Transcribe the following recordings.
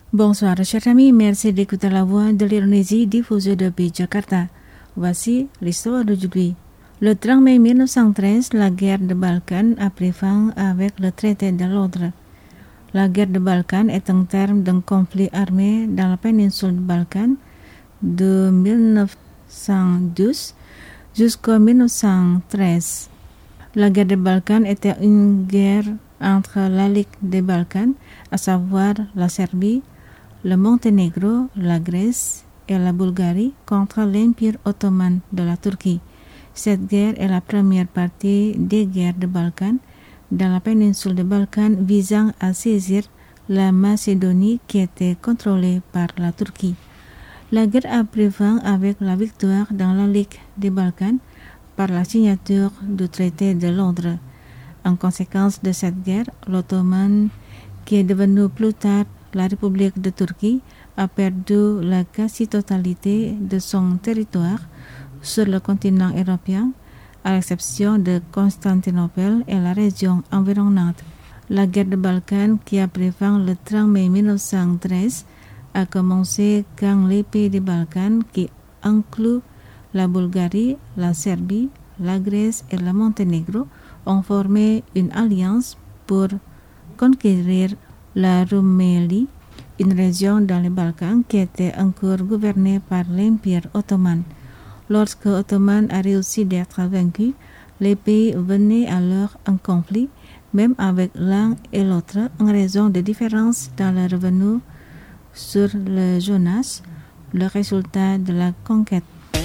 Bonsoir, chers amis. Merci d'écouter la voix de l'Indonésie diffusée depuis Jakarta. Voici l'histoire d'aujourd'hui. Le 30 mai 1913, la guerre de Balkan a pris fin avec le traité de Londres. La guerre de Balkan est un terme d'un conflit armé dans la péninsule de Balkan de 1912 jusqu'en 1913. La guerre des Balkans était une guerre entre la Ligue des Balkans, à savoir la Serbie, le Monténégro, la Grèce et la Bulgarie, contre l'Empire ottoman de la Turquie. Cette guerre est la première partie des guerres des Balkans dans la péninsule des Balkans visant à saisir la Macédonie qui était contrôlée par la Turquie. La guerre a pris fin avec la victoire dans la Ligue des Balkans par la signature du traité de Londres. En conséquence de cette guerre, l'Ottoman, qui est devenu plus tard la République de Turquie, a perdu la quasi-totalité de son territoire sur le continent européen, à l'exception de Constantinople et la région environnante. La guerre des Balkans, qui a pris fin le 30 mai 1913, a commencé quand les pays des Balkans, qui incluent la Bulgarie, la Serbie, la Grèce et le Monténégro, ont formé une alliance pour conquérir la Roumélie, une région dans les Balkans qui était encore gouvernée par l'Empire ottoman. Lorsque l'Ottoman a réussi d'être vaincu, les pays venaient alors en conflit, même avec l'un et l'autre, en raison de différences dans le revenu sur le Jonas, le résultat de la conquête.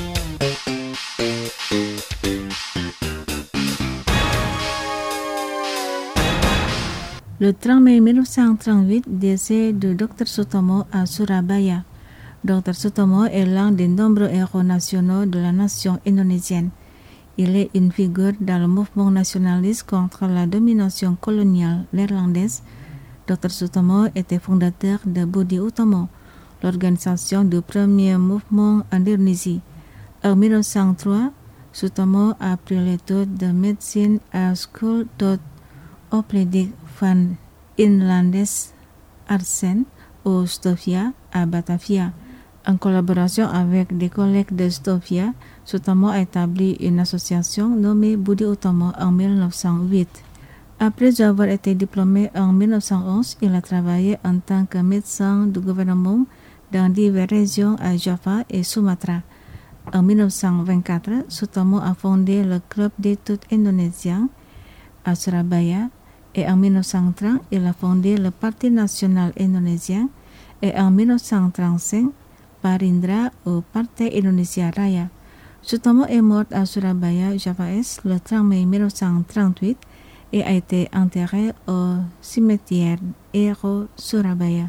Le 30 mai 1938, décès de Dr Sutomo à Surabaya. Dr Sutomo est l'un des nombreux héros nationaux de la nation indonésienne. Il est une figure dans le mouvement nationaliste contre la domination coloniale néerlandaise. Dr Sutomo était fondateur de Budi Utomo, l'organisation du premier mouvement en Indonésie. En 1903, Sutomo a pris l'étude de médecine à School tot Opleiding van Inlandes Artsen au Stovia à Batavia. En collaboration avec des collègues de Stovia, Sutomo a établi une association nommée Budi Utomo en 1908. Après avoir été diplômé en 1911, il a travaillé en tant que médecin du gouvernement dans diverses régions à Java et Sumatra. En 1924, Sutomo a fondé le Club d'études indonésien à Surabaya et en 1930, il a fondé le Parti national indonésien et en 1935, Parindra au Parti Indonesia Raya. Sutomo est mort à Surabaya, Java Est, le 30 mai 1938 et a été enterré au cimetière Héros Surabaya.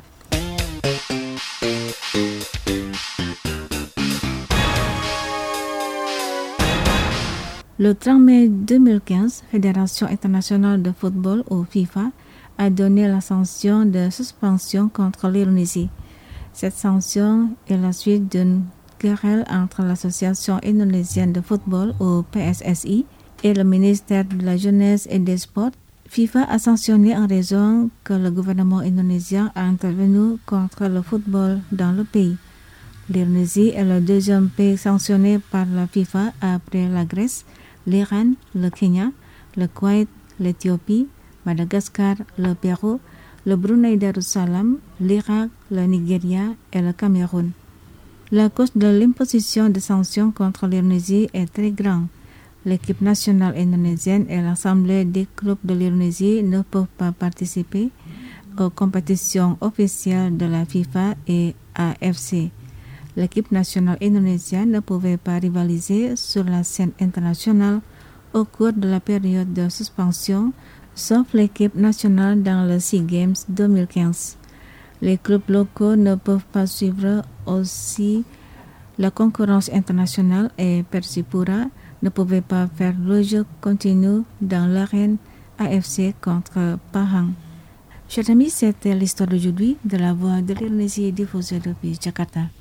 Le 30 mai 2015, Fédération internationale de football ou FIFA a donné la sanction de suspension contre l'Indonésie. Cette sanction est la suite d'une querelle entre l'Association indonésienne de football ou PSSI et le ministère de la Jeunesse et des Sports. FIFA a sanctionné en raison que le gouvernement indonésien a intervenu contre le football dans le pays. L'Indonésie est le deuxième pays sanctionné par la FIFA après la Grèce, l'Iran, le Kenya, le Koweït, l'Éthiopie, Madagascar, le Pérou, le Brunei Darussalam, l'Irak, le Nigeria et le Cameroun. La cause de l'imposition de sanctions contre l'Indonésie est très grande. L'équipe nationale indonésienne et l'Assemblée des clubs de l'Indonésie ne peuvent pas participer aux compétitions officielles de la FIFA et AFC. L'équipe nationale indonésienne ne pouvait pas rivaliser sur la scène internationale au cours de la période de suspension, sauf l'équipe nationale dans le SEA Games 2015. Les clubs locaux ne peuvent pas suivre aussi la concurrence internationale et Persipura ne pouvait pas faire le jeu continu dans l'arène AFC contre Pahang. Chers amis, c'était l'histoire d'aujourd'hui de la voix de l'Indonésie diffusée depuis Jakarta.